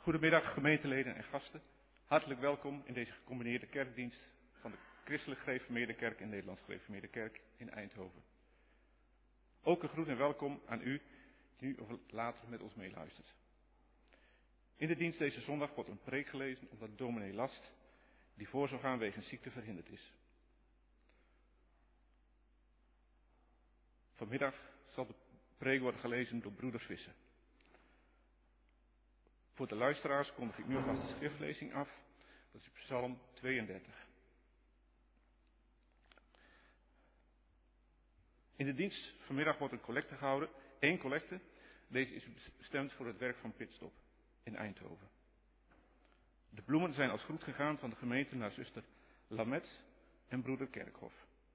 Goedemiddag gemeenteleden en gasten. Hartelijk welkom in deze gecombineerde kerkdienst van de Christelijk Gereformeerde Kerk en Nederlands Gereformeerde Kerk in Eindhoven. Ook een groet en welkom aan u die nu of later met ons meeluistert. In de dienst deze zondag wordt een preek gelezen omdat dominee Last, die voor zou gaan wegens ziekte, verhinderd is. Vanmiddag zal de preek worden gelezen door broeder Visser. Voor de luisteraars kondig ik nu alvast de schriftlezing af. Dat is Psalm 32. In de dienst vanmiddag wordt een collecte gehouden. 1 collecte. Deze is bestemd voor het werk van Pitstop in Eindhoven. De bloemen zijn als groet gegaan van de gemeente naar zuster Lamet en broeder Kerkhoff.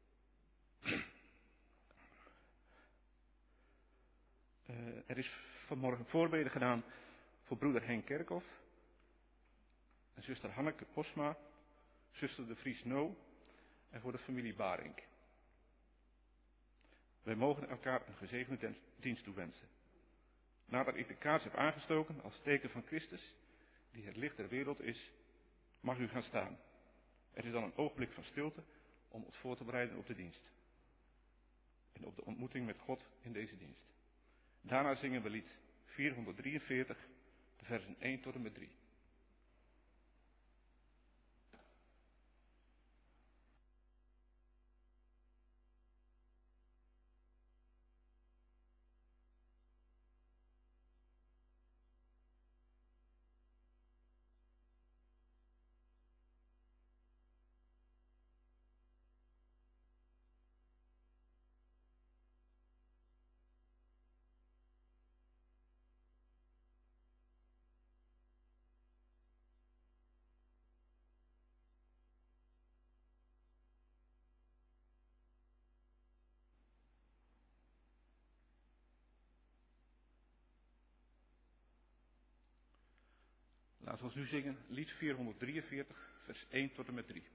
Er is vanmorgen voorbeden gedaan voor broeder Henk Kerkhoff en zuster Hanneke Posma, zuster de Vries No en voor de familie Barink. Wij mogen elkaar een gezegende dienst toewensen. Nadat ik de kaars heb aangestoken als teken van Christus, die het licht der wereld is, mag u gaan staan. Er is dan een ogenblik van stilte om ons voor te bereiden op de dienst. En op de ontmoeting met God in deze dienst. Daarna zingen we lied 443, de versen 1 tot en met 3. Laten we ons nu zingen, lied 443, vers 1 tot en met 3.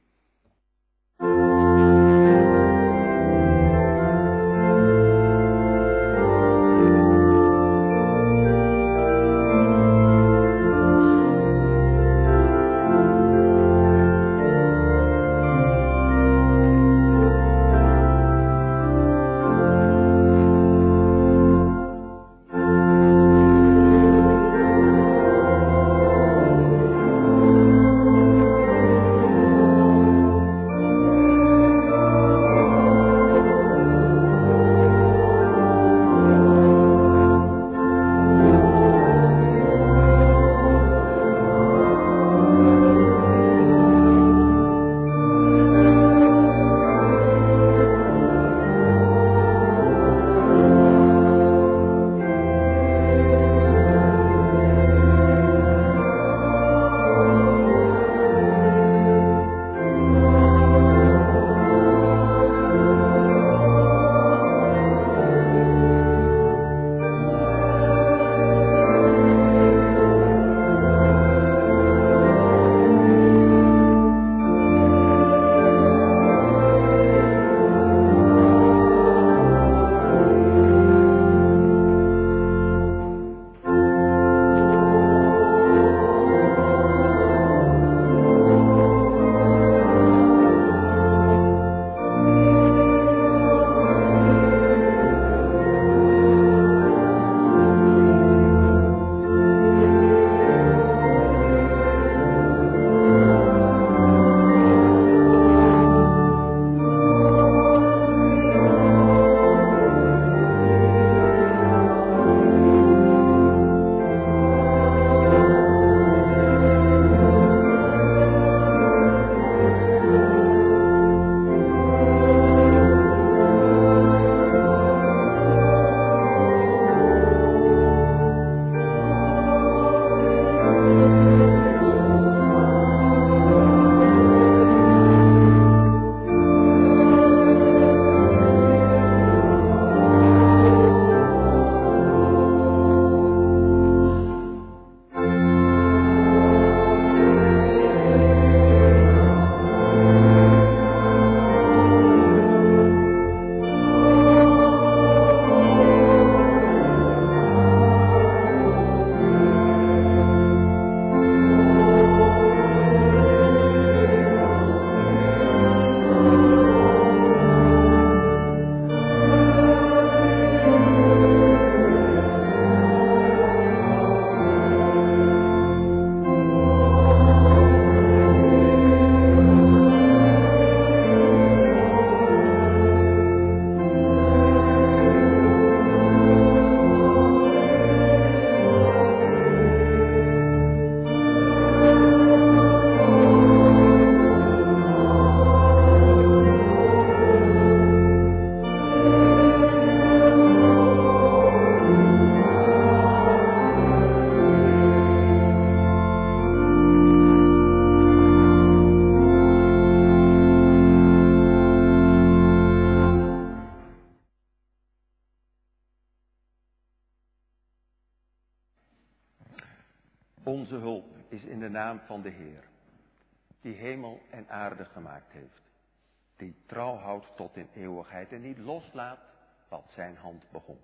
van de Heer, die hemel en aarde gemaakt heeft, die trouw houdt tot in eeuwigheid en niet loslaat wat zijn hand begon.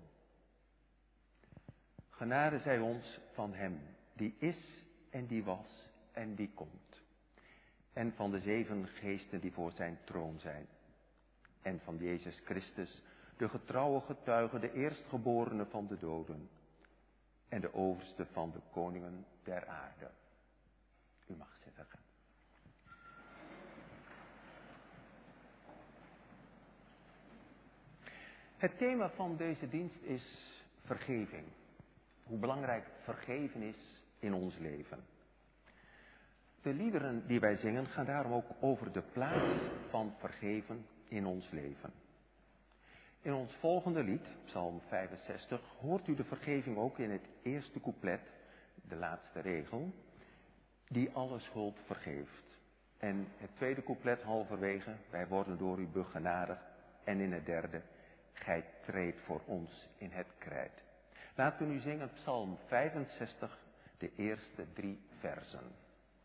Genade zij ons van hem, die is en die was en die komt. En van de 7 geesten die voor zijn troon zijn. En van Jezus Christus, de getrouwe getuige, de eerstgeborene van de doden. En de overste van de koningen der aarde. U mag zitten gaan. Het thema van deze dienst is vergeving. Hoe belangrijk vergeven is in ons leven. De liederen die wij zingen gaan daarom ook over de plaats van vergeven in ons leven. In ons volgende lied, Psalm 65, hoort u de vergeving ook in het eerste couplet, de laatste regel, die alle schuld vergeeft. En het tweede couplet halverwege, wij worden door u begenadigd. En in het derde, gij treedt voor ons in het krijt. Laten we nu zingen Psalm 65, de eerste 3 versen.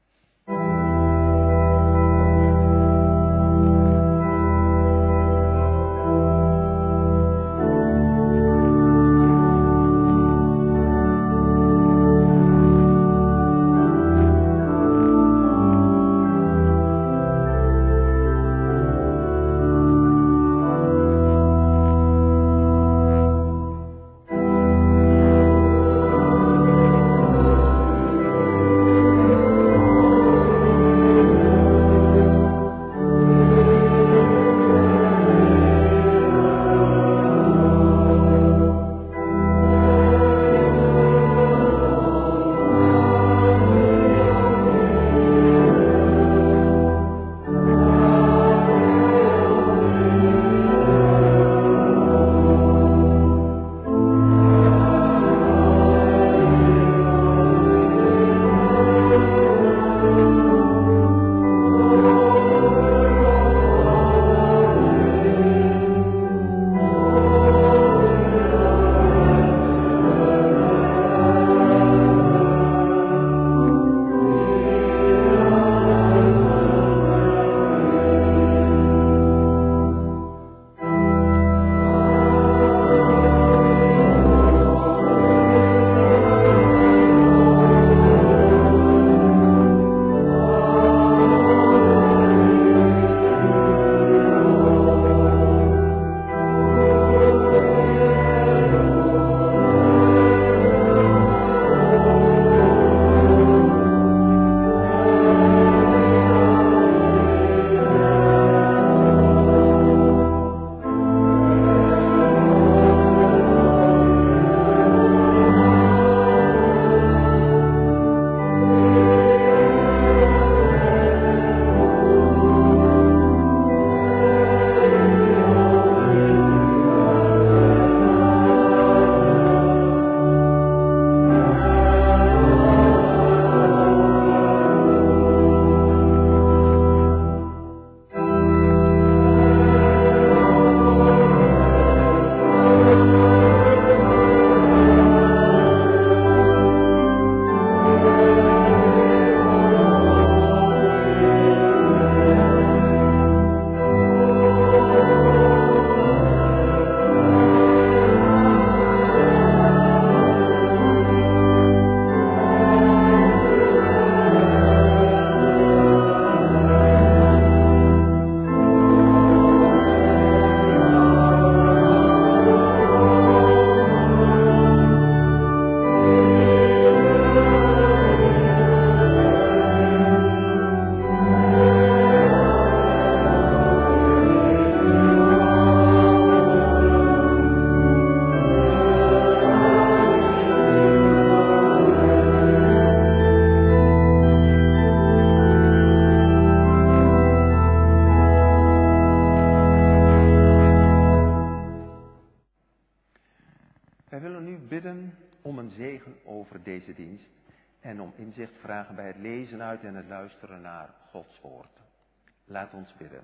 over deze dienst en om inzicht vragen bij het lezen uit en het luisteren naar Gods woord. Laat ons bidden.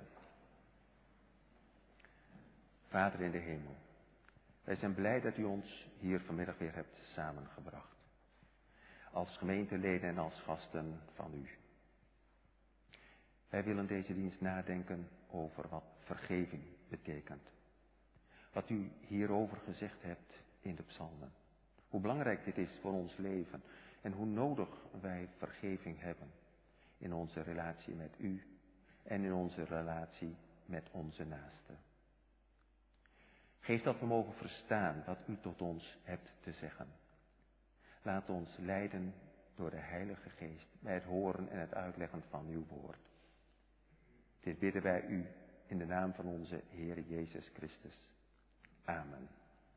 Vader in de hemel, wij zijn blij dat u ons hier vanmiddag weer hebt samengebracht. Als gemeenteleden en als gasten van u. Wij willen deze dienst nadenken over wat vergeving betekent. Wat u hierover gezegd hebt in de psalmen. Hoe belangrijk dit is voor ons leven en hoe nodig wij vergeving hebben in onze relatie met u en in onze relatie met onze naasten. Geef dat we mogen verstaan wat u tot ons hebt te zeggen. Laat ons leiden door de Heilige Geest bij het horen en het uitleggen van uw woord. Dit bidden wij u in de naam van onze Heer Jezus Christus. Amen.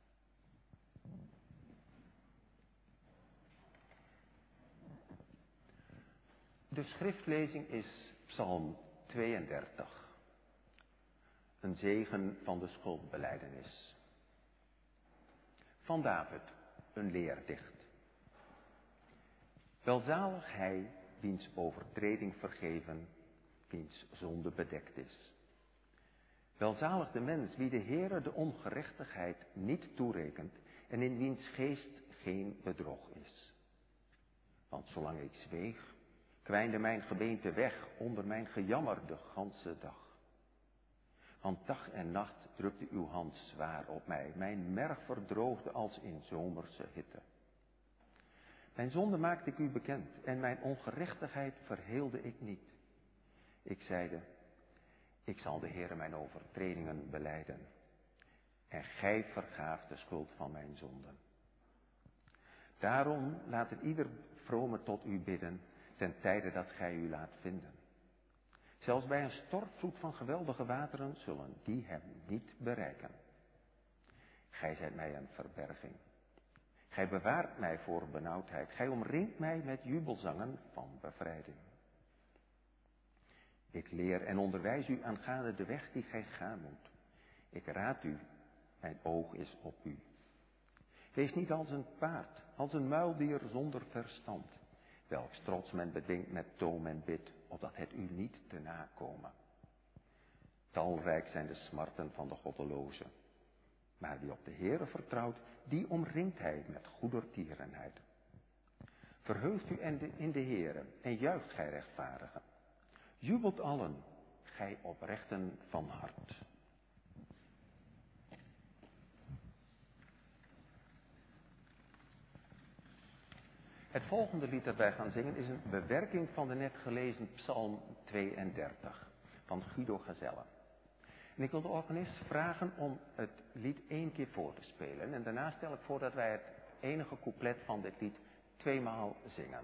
De schriftlezing is Psalm 32. Een zegen van de schuldbelijdenis. Van David, een leerdicht. Welzalig hij, wiens overtreding vergeven, wiens zonde bedekt is. Welzalig de mens, wie de Heere de ongerechtigheid niet toerekent en in wiens geest geen bedrog is. Want zolang ik zweeg, kwijnde mijn gebeente weg onder mijn gejammer de ganse dag. Want dag en nacht drukte uw hand zwaar op mij, mijn merg verdroogde als in zomerse hitte. Mijn zonde maakte ik u bekend en mijn ongerechtigheid verheelde ik niet. Ik zeide, ik zal de Heere mijn overtredingen belijden. En gij vergaaft de schuld van mijn zonden. Daarom laat het ieder vrome tot u bidden, ten tijde dat gij u laat vinden. Zelfs bij een stortvloed van geweldige wateren zullen die hem niet bereiken. Gij zijt mij een verberging. Gij bewaart mij voor benauwdheid. Gij omringt mij met jubelzangen van bevrijding. Ik leer en onderwijs u aangaande de weg die gij gaan moet. Ik raad u, mijn oog is op u. Wees niet als een paard, als een muildier zonder verstand, welks trots men bedwingt met toom en bit, opdat het u niet te nakome. Talrijk zijn de smarten van de goddeloze, maar wie op de Heere vertrouwt, die omringt hij met goedertierenheid. Verheugt u in de Heere en juicht gij rechtvaardigen. Jubelt allen, gij oprechten van hart. Het volgende lied dat wij gaan zingen is een bewerking van de net gelezen Psalm 32 van Guido Gezelle. En ik wil de organist vragen om het lied 1 keer voor te spelen. En daarna stel ik voor dat wij het enige couplet van dit lied 2 maal zingen.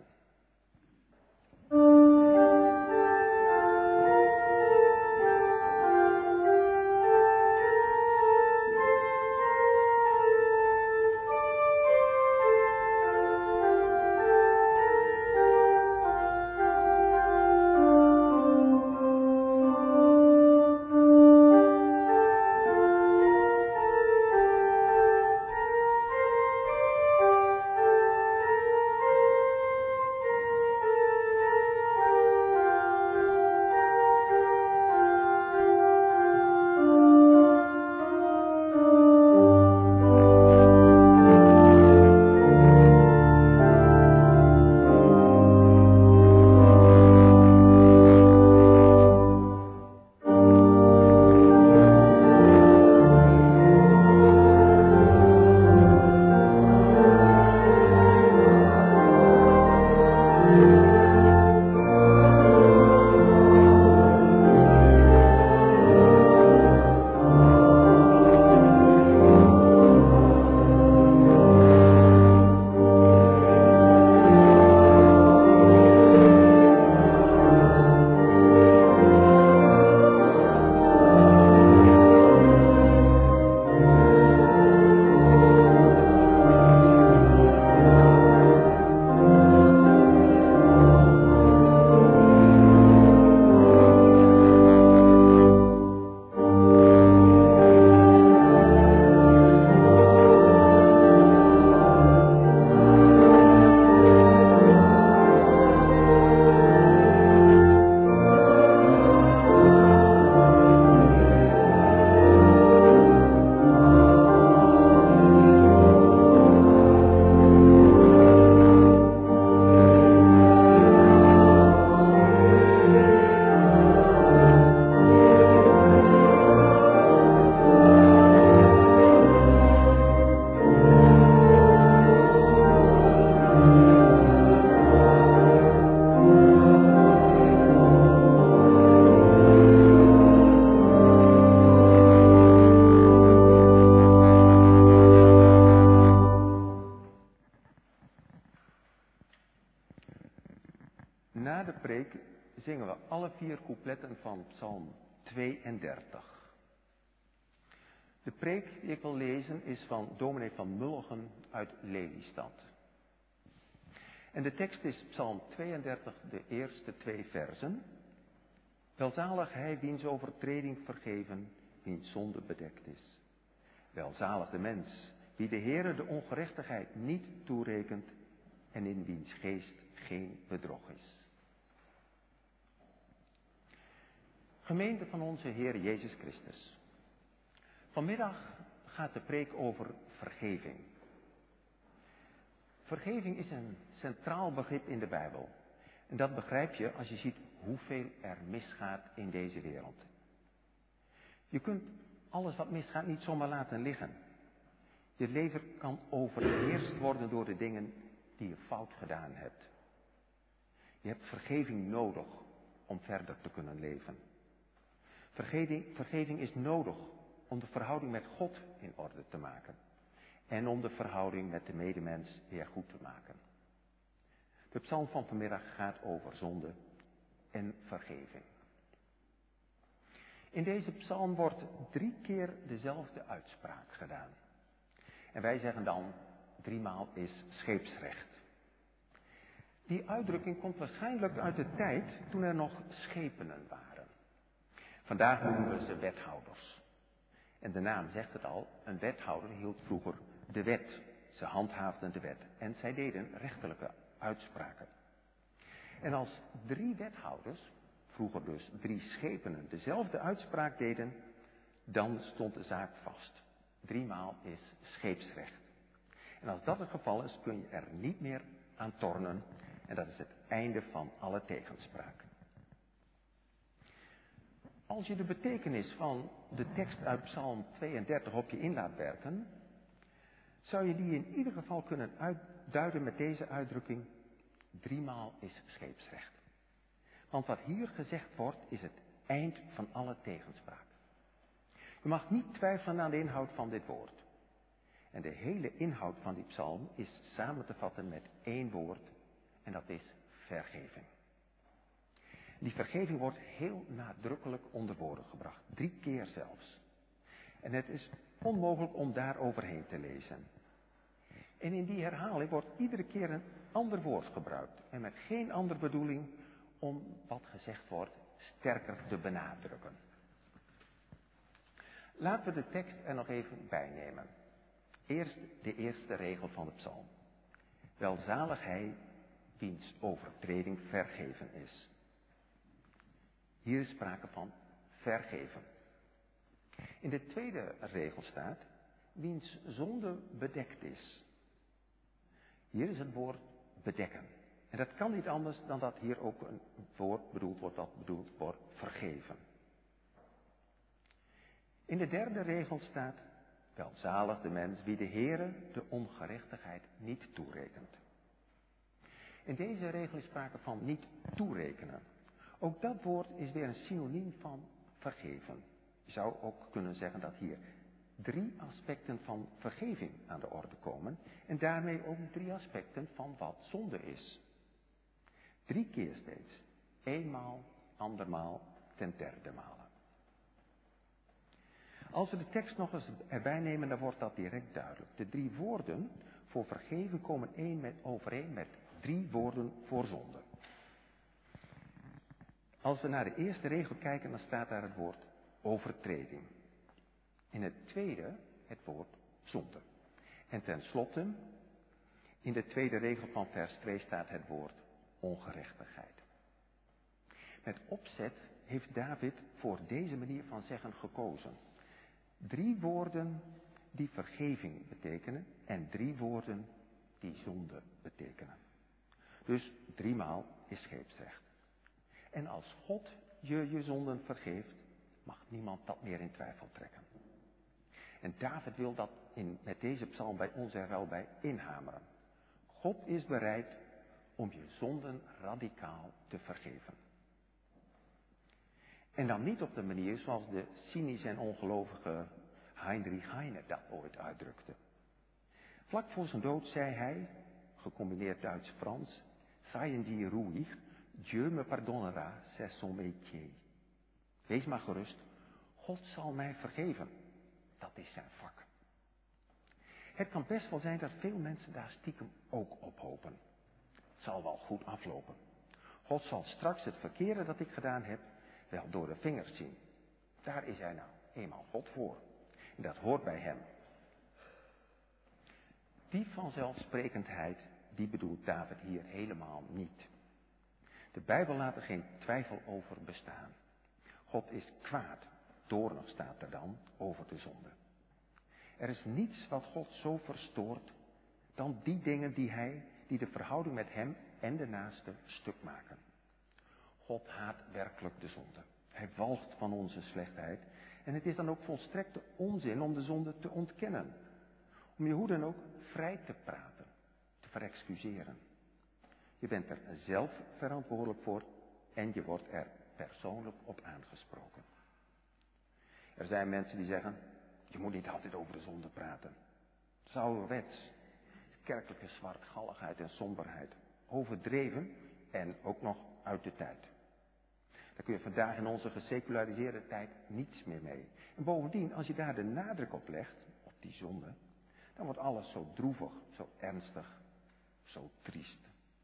4 coupletten van Psalm 32. De preek die ik wil lezen is van dominee van Mulligen uit Lelystad. En de tekst is Psalm 32, de eerste 2 versen. Welzalig hij wiens overtreding vergeven, wiens zonde bedekt is. Welzalig de mens, wie de Heere de ongerechtigheid niet toerekent en in wiens geest geen bedrog is. Gemeente van onze Heer Jezus Christus. Vanmiddag gaat de preek over vergeving. Vergeving is een centraal begrip in de Bijbel. En dat begrijp je als je ziet hoeveel er misgaat in deze wereld. Je kunt alles wat misgaat niet zomaar laten liggen. Je leven kan overheerst worden door de dingen die je fout gedaan hebt. Je hebt vergeving nodig om verder te kunnen leven. Vergeving is nodig om de verhouding met God in orde te maken. En om de verhouding met de medemens weer goed te maken. De psalm van vanmiddag gaat over zonde en vergeving. In deze psalm wordt 3 keer dezelfde uitspraak gedaan. En wij zeggen dan, 3 maal is scheepsrecht. Die uitdrukking komt waarschijnlijk uit de tijd toen er nog schepenen waren. Vandaag noemen we ze wethouders. En de naam zegt het al, een wethouder hield vroeger de wet. Ze handhaafden de wet en zij deden rechterlijke uitspraken. En als 3 wethouders, vroeger dus 3 schepenen, dezelfde uitspraak deden, dan stond de zaak vast. 3 maal is scheepsrecht. En als dat het geval is, kun je er niet meer aan tornen. En dat is het einde van alle tegenspraak. Als je de betekenis van de tekst uit Psalm 32 op je in laat werken, zou je die in ieder geval kunnen uitduiden met deze uitdrukking: 3 maal is scheepsrecht. Want wat hier gezegd wordt, is het eind van alle tegenspraak. Je mag niet twijfelen aan de inhoud van dit woord. En de hele inhoud van die psalm is samen te vatten met 1 woord, en dat is vergeving. Die vergeving wordt heel nadrukkelijk onder woorden gebracht, 3 keer zelfs. En het is onmogelijk om daar overheen te lezen. En in die herhaling wordt iedere keer een ander woord gebruikt. En met geen andere bedoeling om wat gezegd wordt sterker te benadrukken. Laten we de tekst er nog even bij nemen. Eerst de eerste regel van de psalm. Welzalig hij wiens overtreding vergeven is. Hier is sprake van vergeven. In de tweede regel staat wiens zonde bedekt is. Hier is het woord bedekken. En dat kan niet anders dan dat hier ook een woord bedoeld wordt dat bedoeld wordt vergeven. In de derde regel staat welzalig de mens wie de Heere de ongerechtigheid niet toerekent. In deze regel is sprake van niet toerekenen. Ook dat woord is weer een synoniem van vergeven. Je zou ook kunnen zeggen dat hier 3 aspecten van vergeving aan de orde komen. En daarmee ook 3 aspecten van wat zonde is. 3 keer steeds. 1 maal, andermaal, ten derde malen. Als we de tekst nog eens erbij nemen, dan wordt dat direct duidelijk. De 3 woorden voor vergeven komen overeen met 3 woorden voor zonde. Als we naar de eerste regel kijken, dan staat daar het woord overtreding. In het tweede het woord zonde. En tenslotte, in de tweede regel van vers 2 staat het woord ongerechtigheid. Met opzet heeft David voor deze manier van zeggen gekozen. 3 woorden die vergeving betekenen en 3 woorden die zonde betekenen. Dus 3 maal is scheepsrecht. En als God je zonden vergeeft, mag niemand dat meer in twijfel trekken. En David wil dat met deze psalm bij ons er wel bij inhameren. God is bereid om je zonden radicaal te vergeven. En dan niet op de manier zoals de cynische en ongelovige Heinrich Heine dat ooit uitdrukte. Vlak voor zijn dood zei hij, gecombineerd Duits-Frans, seien die ruhig, Dieu me pardonnera, c'est son métier. Wees maar gerust, God zal mij vergeven. Dat is zijn vak. Het kan best wel zijn dat veel mensen daar stiekem ook op hopen. Het zal wel goed aflopen. God zal straks het verkeerde dat ik gedaan heb wel door de vingers zien. Daar is hij nou eenmaal God voor. En dat hoort bij hem. Die vanzelfsprekendheid, die bedoelt David hier helemaal niet. De Bijbel laat er geen twijfel over bestaan. God is kwaad, toornig staat er dan, over de zonde. Er is niets wat God zo verstoort dan die dingen die de verhouding met hem en de naaste stuk maken. God haat werkelijk de zonde. Hij walgt van onze slechtheid. En het is dan ook volstrekte onzin om de zonde te ontkennen. Om je hoe dan ook vrij te praten, te verexcuseren. Je bent er zelf verantwoordelijk voor en je wordt er persoonlijk op aangesproken. Er zijn mensen die zeggen, je moet niet altijd over de zonde praten. Het is ouderwets. Kerkelijke zwartgalligheid en somberheid. Overdreven en ook nog uit de tijd. Daar kun je vandaag in onze geseculariseerde tijd niets meer mee. En bovendien, als je daar de nadruk op legt, op die zonde, dan wordt alles zo droevig, zo ernstig, zo triest.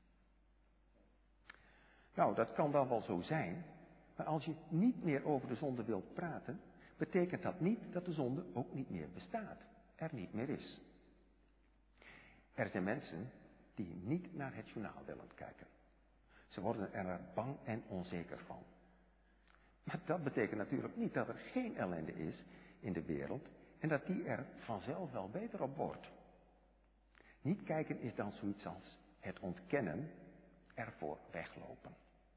Nou, dat kan dan wel zo zijn, maar als je niet meer over de zonde wilt praten, betekent dat niet dat de zonde ook niet meer bestaat, er niet meer is. Er zijn mensen die niet naar het journaal willen kijken. Ze worden er bang en onzeker van. Maar dat betekent natuurlijk niet dat er geen ellende is in de wereld en dat die er vanzelf wel beter op wordt. Niet kijken is dan zoiets als het ontkennen, ervoor weglopen.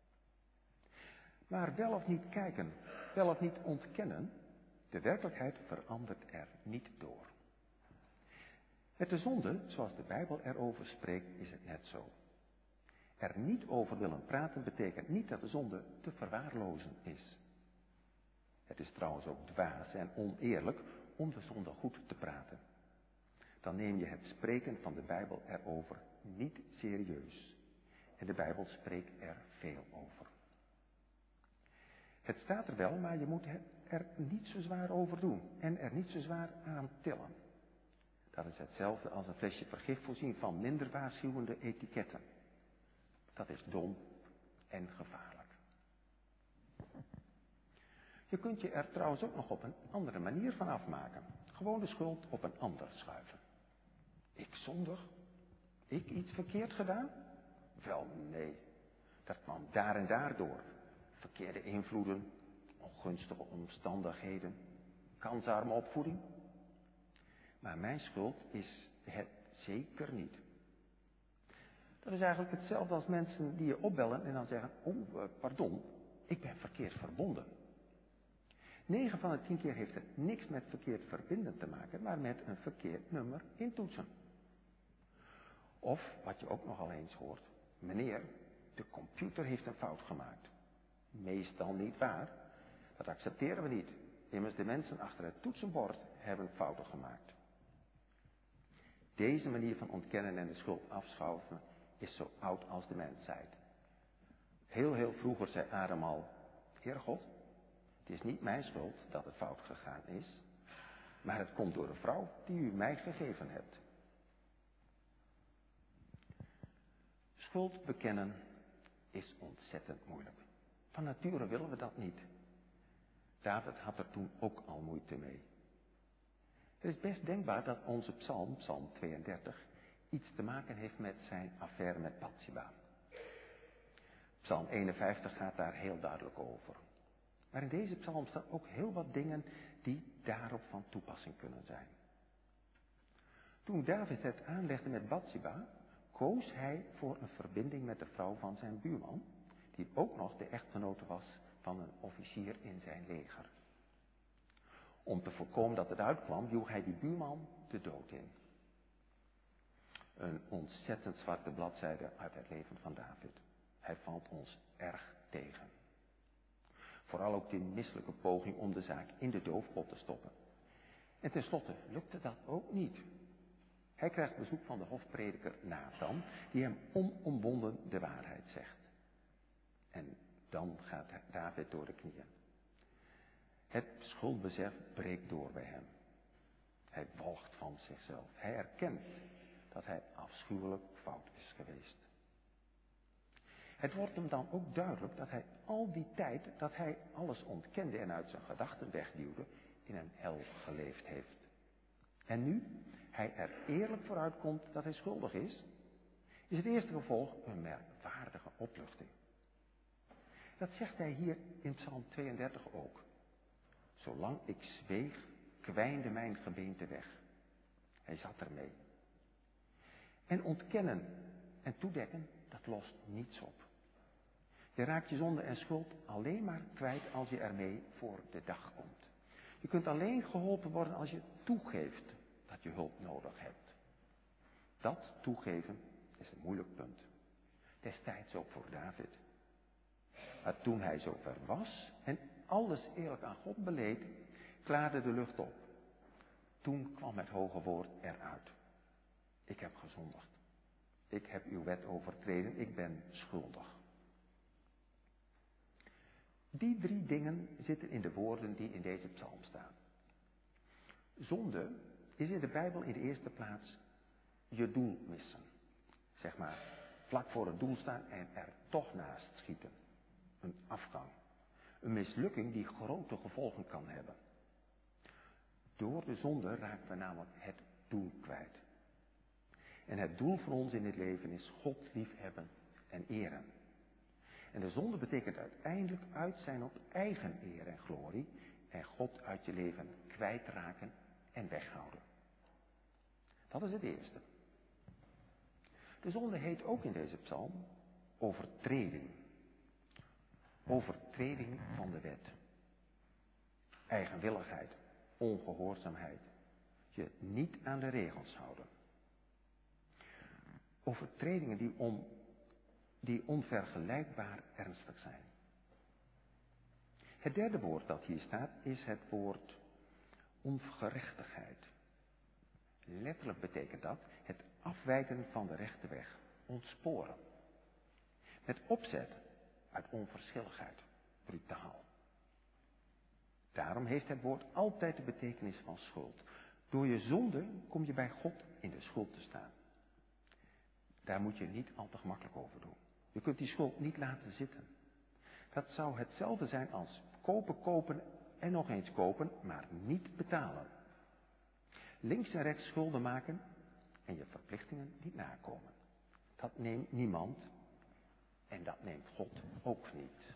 Maar wel of niet kijken, wel of niet ontkennen, de werkelijkheid verandert er niet door. Met de zonde, zoals de Bijbel erover spreekt, is het net zo. Er niet over willen praten betekent niet dat de zonde te verwaarlozen is. Het is trouwens ook dwaas en oneerlijk om de zonde goed te praten. Dan neem je het spreken van de Bijbel erover niet serieus. En de Bijbel spreekt er veel over. Het staat er wel, maar je moet er niet zo zwaar over doen en er niet zo zwaar aan tillen. Dat is hetzelfde als een flesje vergif voorzien van minder waarschuwende etiketten. Dat is dom en gevaarlijk. Je kunt je er trouwens ook nog op een andere manier van afmaken. Gewoon de schuld op een ander schuiven. Ik zondig? Ik iets verkeerd gedaan? Wel, nee. Dat kwam daar en daardoor. Verkeerde invloeden, ongunstige omstandigheden, kansarme opvoeding. Maar mijn schuld is het zeker niet. Dat is eigenlijk hetzelfde als mensen die je opbellen en dan zeggen, pardon, ik ben verkeerd verbonden. 9 van de 10 keer heeft het niks met verkeerd verbinden te maken, maar met een verkeerd nummer intoetsen. Of, wat je ook nogal eens hoort, meneer, de computer heeft een fout gemaakt. Meestal niet waar, dat accepteren we niet. Immers de mensen achter het toetsenbord hebben fouten gemaakt. Deze manier van ontkennen en de schuld afschuiven is zo oud als de mensheid. Heel vroeger zei Adam al, Heer God, het is niet mijn schuld dat het fout gegaan is, maar het komt door de vrouw die u mij gegeven hebt. Schuld bekennen is ontzettend moeilijk. Van nature willen we dat niet. David had er toen ook al moeite mee. Het is best denkbaar dat onze psalm 32, iets te maken heeft met zijn affaire met Bathsheba. Psalm 51 gaat daar heel duidelijk over. Maar in deze psalm staan ook heel wat dingen die daarop van toepassing kunnen zijn. Toen David het aanlegde met Bathsheba, koos hij voor een verbinding met de vrouw van zijn buurman, die ook nog de echtgenote was van een officier in zijn leger. Om te voorkomen dat het uitkwam, joeg hij die buurman de dood in. Een ontzettend zwarte bladzijde uit het leven van David. Hij valt ons erg tegen. Vooral ook die misselijke poging om de zaak in de doofpot te stoppen. En tenslotte lukte dat ook niet. Hij krijgt bezoek van de hofprediker Nathan, die hem onomwonden de waarheid zegt. En dan gaat David door de knieën. Het schuldbesef breekt door bij hem. Hij walgt van zichzelf. Hij erkent dat hij afschuwelijk fout is geweest. Het wordt hem dan ook duidelijk dat hij al die tijd dat hij alles ontkende en uit zijn gedachten wegduwde, in een hel geleefd heeft. En nu hij er eerlijk vooruit komt dat hij schuldig is het eerste gevolg een merkwaardige opluchting. Dat zegt hij hier in Psalm 32 ook. Zolang ik zweeg, kwijnde mijn gebeente weg. Hij zat ermee. En ontkennen en toedekken, dat lost niets op. Je raakt je zonde en schuld alleen maar kwijt als je ermee voor de dag komt. Je kunt alleen geholpen worden als je toegeeft dat je hulp nodig hebt. Dat toegeven is een moeilijk punt. Destijds ook voor David. Maar toen hij zover was en alles eerlijk aan God beleed, klaarde de lucht op. Toen kwam het hoge woord eruit. Ik heb gezondigd. Ik heb uw wet overtreden. Ik ben schuldig. Die 3 dingen zitten in de woorden die in deze psalm staan. Zonde is in de Bijbel in de eerste plaats je doel missen. Zeg maar, vlak voor het doel staan en er toch naast schieten. Een afgang. Een mislukking die grote gevolgen kan hebben. Door de zonde raken we namelijk het doel kwijt. En het doel voor ons in het leven is God liefhebben en eren. En de zonde betekent uiteindelijk uit zijn op eigen eer en glorie en God uit je leven kwijtraken en weghouden. Dat is het eerste. De zonde heet ook in deze psalm overtreding. Overtreding van de wet. Eigenwilligheid, ongehoorzaamheid. Je niet aan de regels houden. Overtredingen die onvergelijkbaar ernstig zijn. Het derde woord dat hier staat is het woord ongerechtigheid. Letterlijk betekent dat het afwijken van de rechte weg, ontsporen. Met opzet uit onverschilligheid, brutaal. Daarom heeft het woord altijd de betekenis van schuld. Door je zonde kom je bij God in de schuld te staan. Daar moet je niet al te gemakkelijk over doen. Je kunt die schuld niet laten zitten. Dat zou hetzelfde zijn als kopen en nog eens kopen, maar niet betalen. Links en rechts schulden maken en je verplichtingen niet nakomen. Dat neemt niemand en dat neemt God ook niet.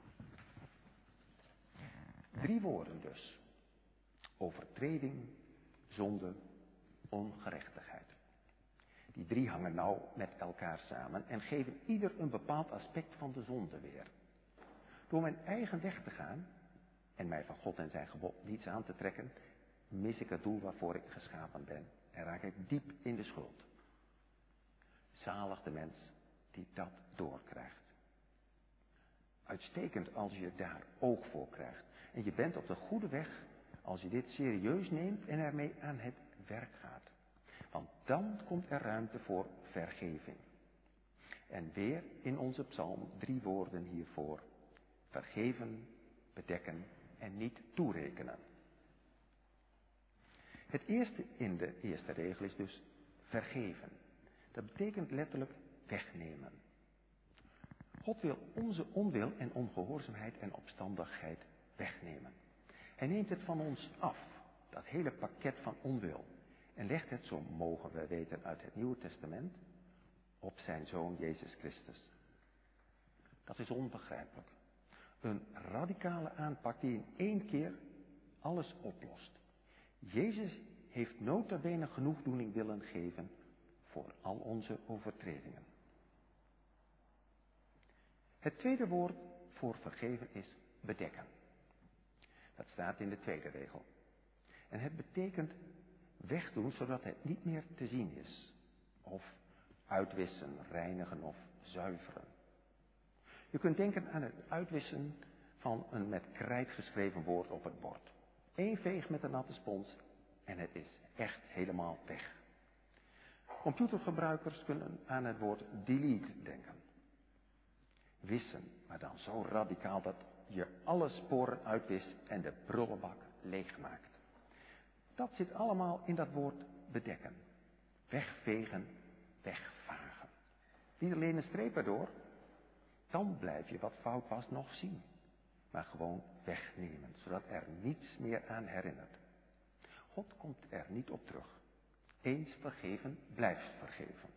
3 woorden dus. Overtreding, zonde, ongerechtigheid. Die 3 hangen nauw met elkaar samen en geven ieder een bepaald aspect van de zonde weer. Door mijn eigen weg te gaan en mij van God en zijn gebod niets aan te trekken, mis ik het doel waarvoor ik geschapen ben en raak ik diep in de schuld. Zalig de mens die dat doorkrijgt. Uitstekend als je daar oog voor krijgt. En je bent op de goede weg als je dit serieus neemt en ermee aan het werk gaat. Want dan komt er ruimte voor vergeving. En weer in onze psalm 3 woorden hiervoor. Vergeven, bedekken en niet toerekenen. Het eerste in de eerste regel is dus vergeven. Dat betekent letterlijk wegnemen. God wil onze onwil en ongehoorzaamheid en opstandigheid wegnemen. Hij neemt het van ons af, dat hele pakket van onwil, en legt het, zo mogen we weten uit het Nieuwe Testament, op zijn Zoon Jezus Christus. Dat is onbegrijpelijk. Een radicale aanpak die in 1 keer alles oplost. Jezus heeft nota bene genoegdoening willen geven voor al onze overtredingen. Het tweede woord voor vergeven is bedekken. Dat staat in de tweede regel. En het betekent wegdoen zodat het niet meer te zien is. Of uitwissen, reinigen of zuiveren. Je kunt denken aan het uitwissen van een met krijt geschreven woord op het bord. 1 veeg met een natte spons en het is echt helemaal weg. Computergebruikers kunnen aan het woord delete denken. Wissen, maar dan zo radicaal dat je alle sporen uitwist en de prullenbak leegmaakt. Dat zit allemaal in dat woord bedekken. Wegvegen, wegvagen. Niet alleen een streep erdoor, dan blijf je wat fout was nog zien. Maar gewoon wegnemen, zodat er niets meer aan herinnert. God komt er niet op terug. Eens vergeven, blijft vergeven.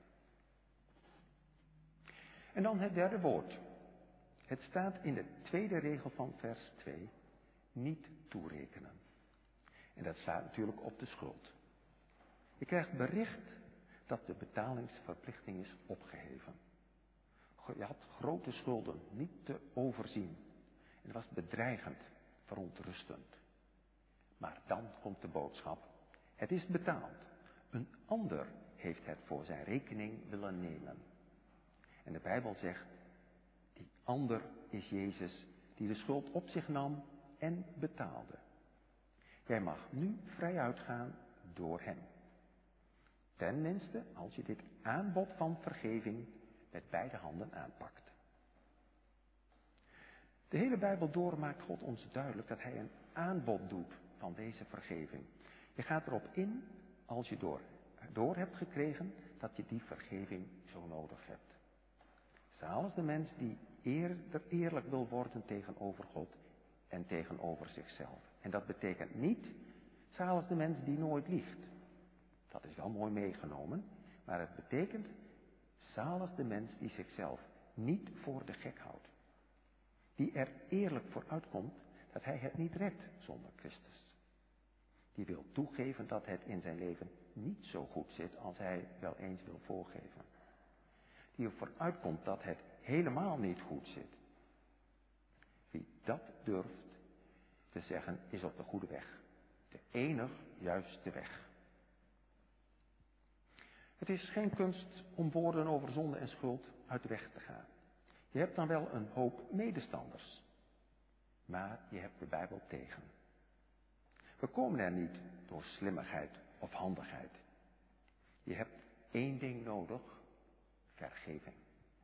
En dan het derde woord. Het staat in de tweede regel van vers 2. Niet toerekenen. En dat staat natuurlijk op de schuld. Je krijgt bericht dat de betalingsverplichting is opgeheven. Je had grote schulden, niet te overzien. En het was bedreigend, verontrustend. Maar dan komt de boodschap. Het is betaald. Een ander heeft het voor zijn rekening willen nemen. En de Bijbel zegt, die ander is Jezus die de schuld op zich nam en betaalde. Jij mag nu vrij uitgaan door hem. Tenminste, als je dit aanbod van vergeving met beide handen aanpakt. De hele Bijbel door maakt God ons duidelijk dat hij een aanbod doet van deze vergeving. Je gaat erop in als je door hebt gekregen dat je die vergeving zo nodig hebt. Zalig de mens die eerlijk wil worden tegenover God en tegenover zichzelf. En dat betekent niet zalig de mens die nooit liegt. Dat is wel mooi meegenomen, maar het betekent zalig de mens die zichzelf niet voor de gek houdt. Die er eerlijk voor uitkomt dat hij het niet redt zonder Christus. Die wil toegeven dat het in zijn leven niet zo goed zit als hij wel eens wil voorgeven. Die ervoor uitkomt dat het helemaal niet goed zit. Wie dat durft te zeggen is op de goede weg. De enig juiste weg. Het is geen kunst om woorden over zonde en schuld uit de weg te gaan. Je hebt dan wel een hoop medestanders. Maar je hebt de Bijbel tegen. We komen er niet door slimmigheid of handigheid. Je hebt één ding nodig. Vergeving.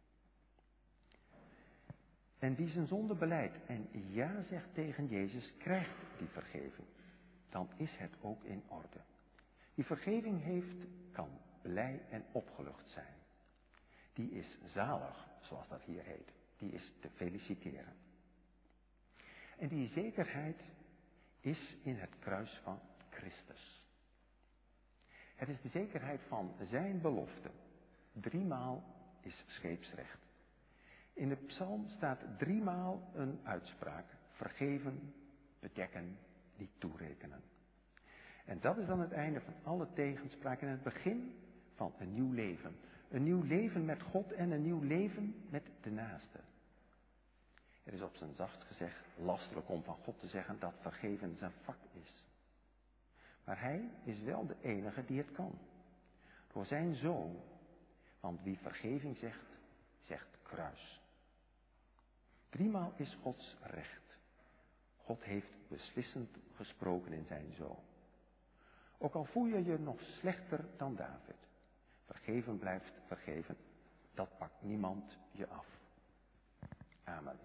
En wie zijn zonde belijdt en ja zegt tegen Jezus, krijgt die vergeving. Dan is het ook in orde. Die vergeving kan blij en opgelucht zijn. Die is zalig, zoals dat hier heet. Die is te feliciteren. En die zekerheid is in het kruis van Christus. Het is de zekerheid van zijn belofte. 3 maal is scheepsrecht. In de psalm staat 3 maal een uitspraak. Vergeven, bedekken, niet toerekenen. En dat is dan het einde van alle tegenspraak en het begin van een nieuw leven. Een nieuw leven met God en een nieuw leven met de naaste. Het is op zijn zachtst gezegd lastelijk om van God te zeggen dat vergeven zijn vak is. Maar hij is wel de enige die het kan. Door zijn zoon. Want wie vergeving zegt, zegt kruis. 3 maal is Gods recht. God heeft beslissend gesproken in zijn zoon. Ook al voel je je nog slechter dan David. Vergeven blijft vergeven. Dat pakt niemand je af. Amen.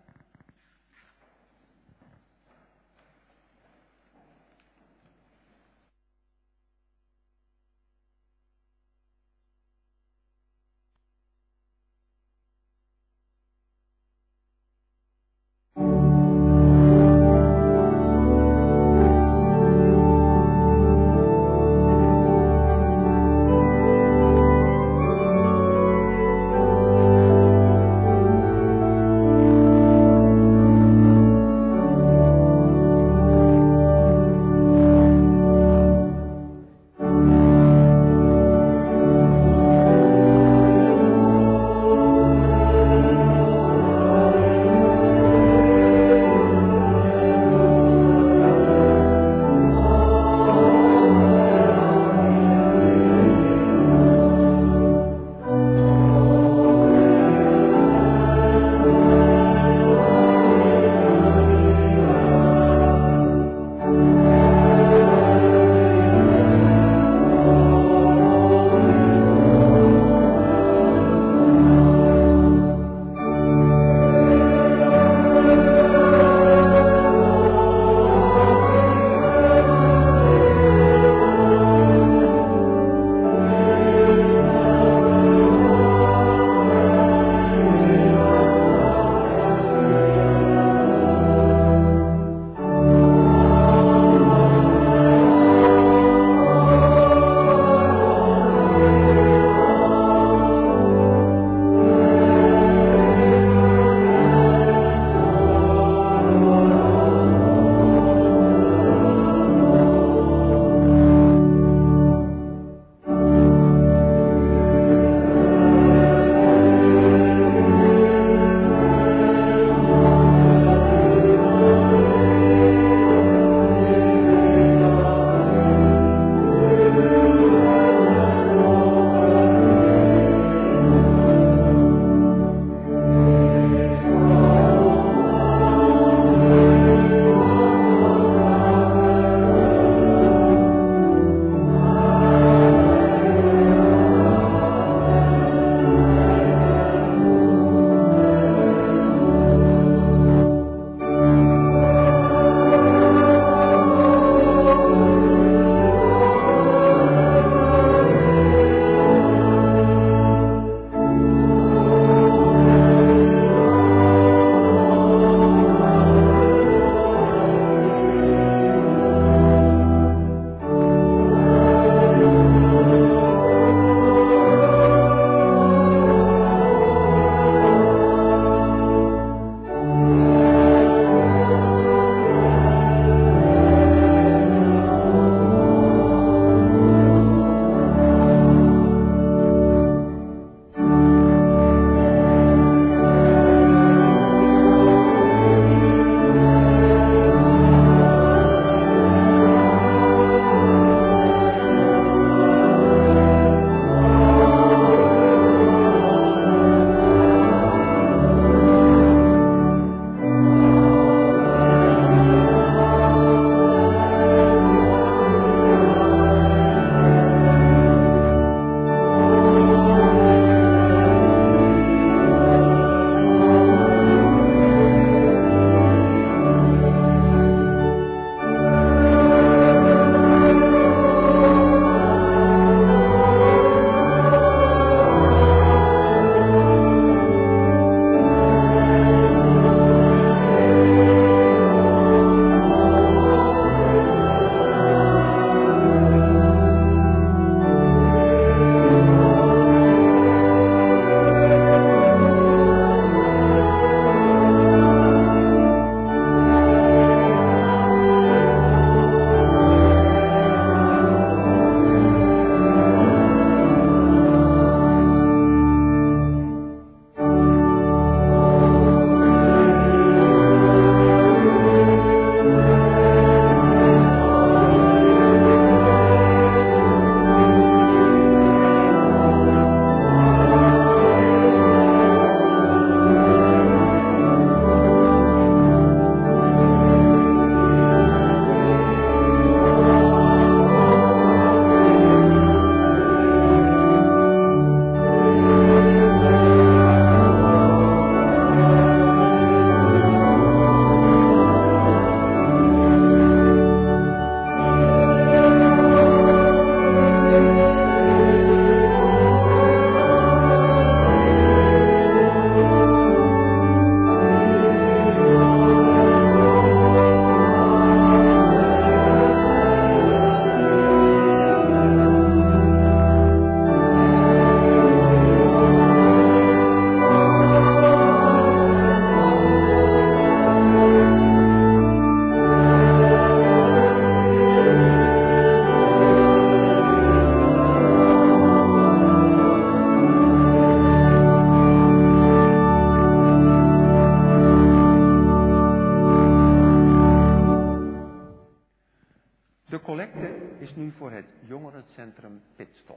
collecte is nu voor het jongerencentrum Pitstop.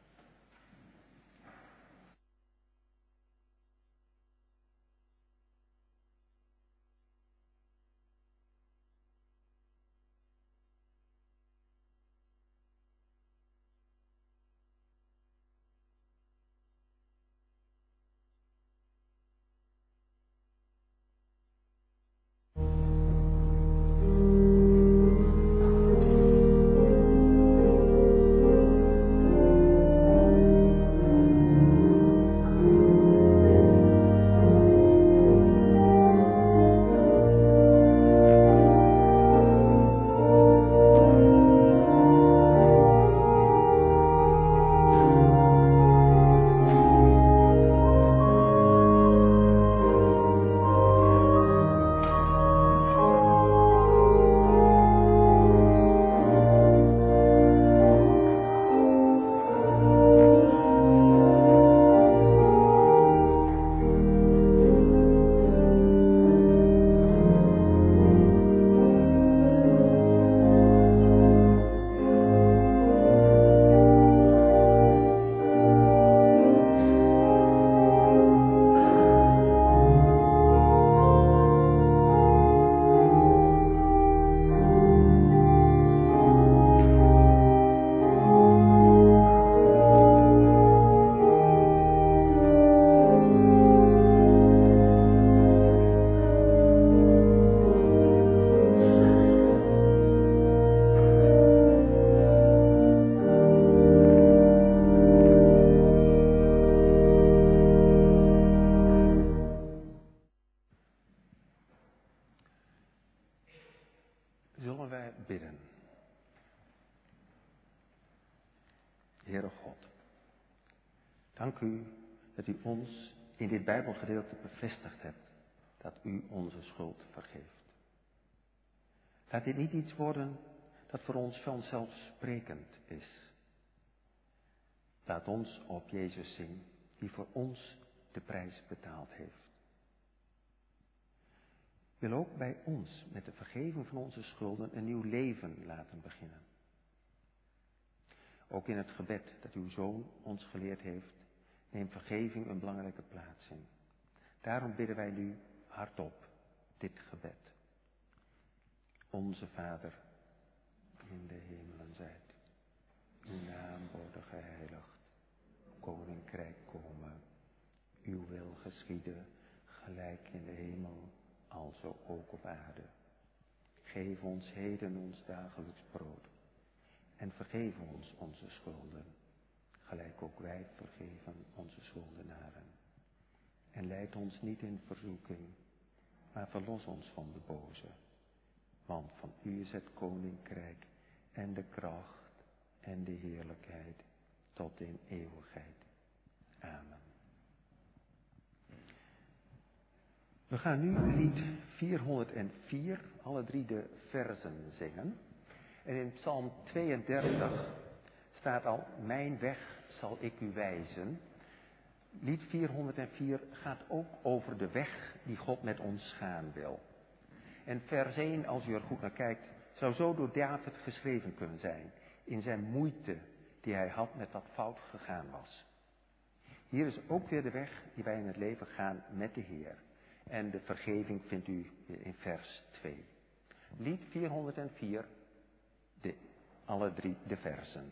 Zullen wij bidden. Heere God, dank u dat u ons in dit Bijbelgedeelte bevestigd hebt dat u onze schuld vergeeft. Laat dit niet iets worden dat voor ons vanzelfsprekend is. Laat ons op Jezus zien, die voor ons de prijs betaald heeft. Wil ook bij ons met de vergeving van onze schulden een nieuw leven laten beginnen. Ook in het gebed dat uw Zoon ons geleerd heeft, neemt vergeving een belangrijke plaats in. Daarom bidden wij nu hardop dit gebed. Onze Vader, in de hemelen zijt, uw naam worden geheiligd, koninkrijk komen, uw wil geschieden, gelijk in de hemel, alzo ook op aarde. Geef ons heden ons dagelijks brood en vergeef ons onze schulden, gelijk ook wij vergeven onze schuldenaren. En leid ons niet in verzoeking, maar verlos ons van de boze. Want van u is het koninkrijk en de kracht en de heerlijkheid tot in eeuwigheid. Amen. We gaan nu lied 404, alle drie de versen zingen. En in Psalm 32 staat al, mijn weg zal ik u wijzen. Lied 404 gaat ook over de weg die God met ons gaan wil. En vers 1, als u er goed naar kijkt, zou zo door David geschreven kunnen zijn. In zijn moeite die hij had met wat fout gegaan was. Hier is ook weer de weg die wij in het leven gaan met de Heer. En de vergeving vindt u in vers 2. Lied 404, alle drie de versen.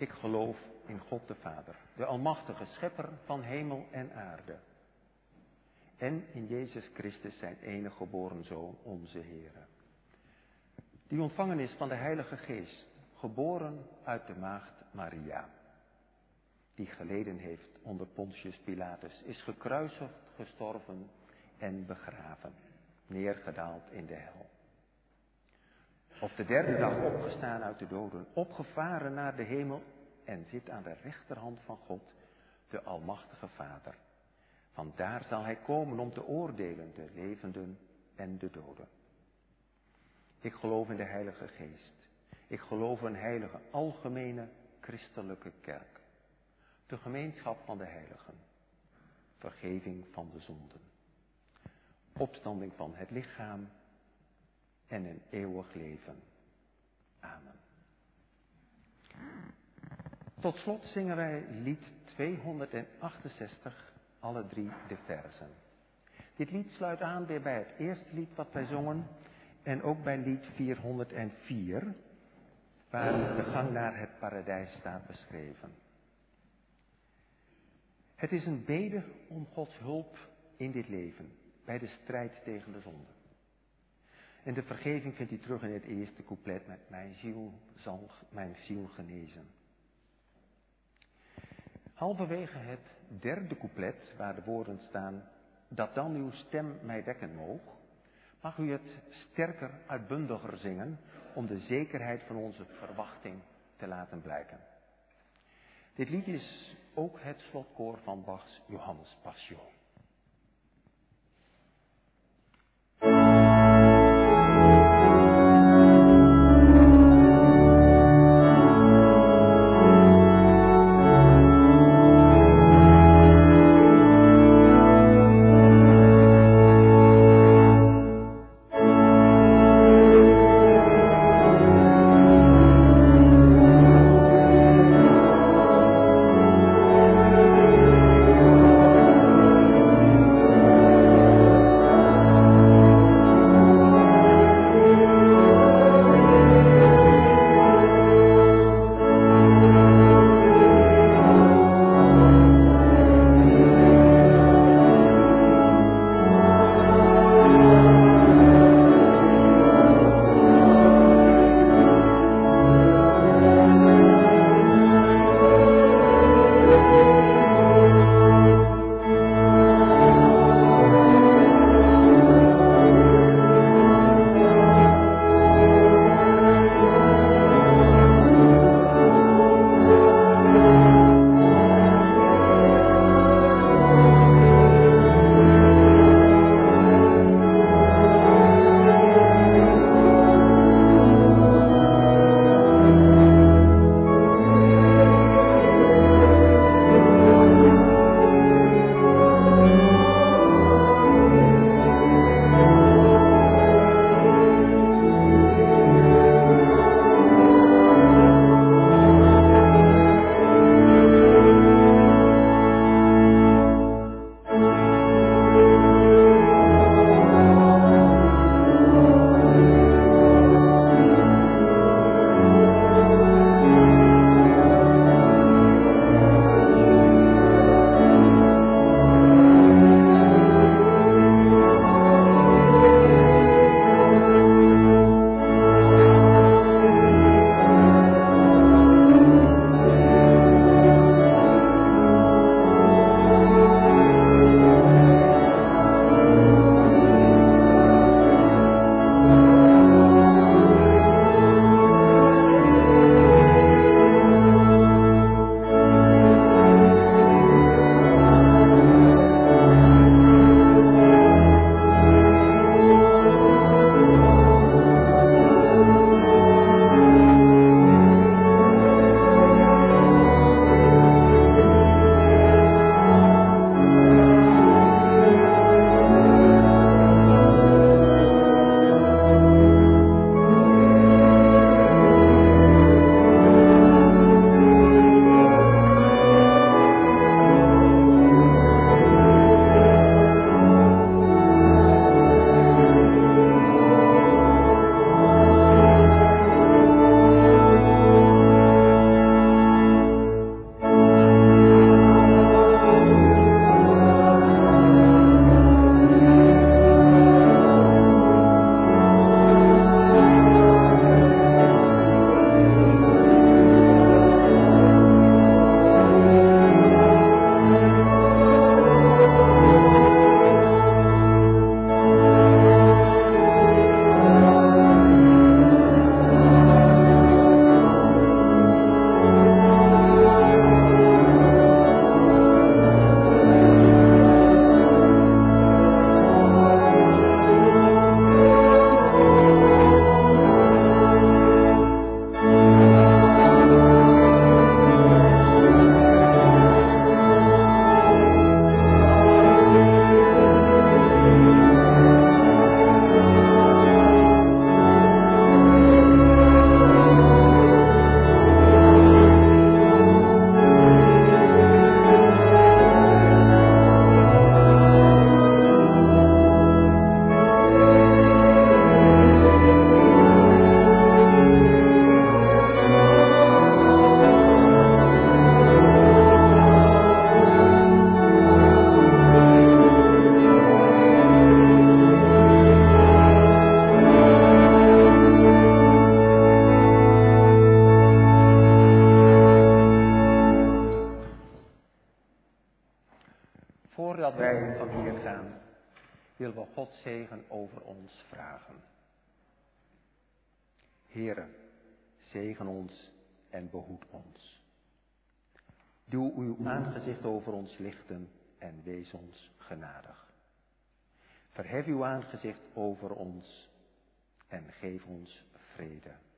Ik geloof in God de Vader, de almachtige schepper van hemel en aarde. En in Jezus Christus, zijn enige geboren Zoon, onze Heere. Die ontvangen is van de Heilige Geest, geboren uit de maagd Maria. Die geleden heeft onder Pontius Pilatus, is gekruisigd, gestorven en begraven, neergedaald in de hel. Op de derde dag opgestaan uit de doden, opgevaren naar de hemel en zit aan de rechterhand van God, de almachtige Vader. Vandaar zal hij komen om te oordelen de levenden en de doden. Ik geloof in de Heilige Geest. Ik geloof in een heilige, algemene, christelijke kerk. De gemeenschap van de heiligen. Vergeving van de zonden. Opstanding van het lichaam en een eeuwig leven. Amen. Tot slot zingen wij lied 268, alle 3 de versen. Dit lied sluit aan weer bij het eerste lied wat wij zongen en ook bij lied 404, waar de gang naar het paradijs staat beschreven. Het is een bede om Gods hulp in dit leven, bij de strijd tegen de zonde. En de vergeving vindt u terug in het eerste couplet met mijn ziel zal mijn ziel genezen. Halverwege het derde couplet, waar de woorden staan, dat dan uw stem mij dekken moog, mag u het sterker, uitbundiger zingen, om de zekerheid van onze verwachting te laten blijken. Dit lied is ook het slotkoor van Bachs Johannes Passion. zegen over ons vragen. Heere, zegen ons en behoed ons. Doe uw aangezicht over ons lichten en wees ons genadig. Verhef uw aangezicht over ons en geef ons vrede.